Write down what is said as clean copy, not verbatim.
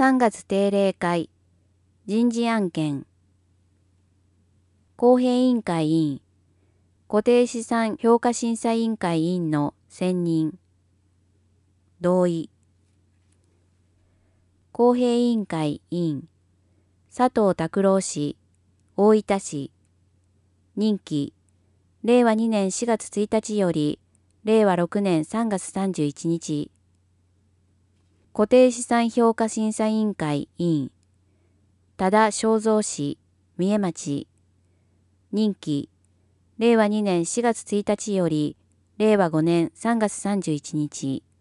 3月定例会、人事案件、公平委員会委員、固定資産評価審査委員会委員の選任、同意。公平委員会委員、佐藤拓郎氏、大分市、任期、令和2年4月1日より、令和6年3月31日。固定資産評価審査委員会委員、多田正三氏、三重町、任期、令和2年4月1日より、令和5年3月31日。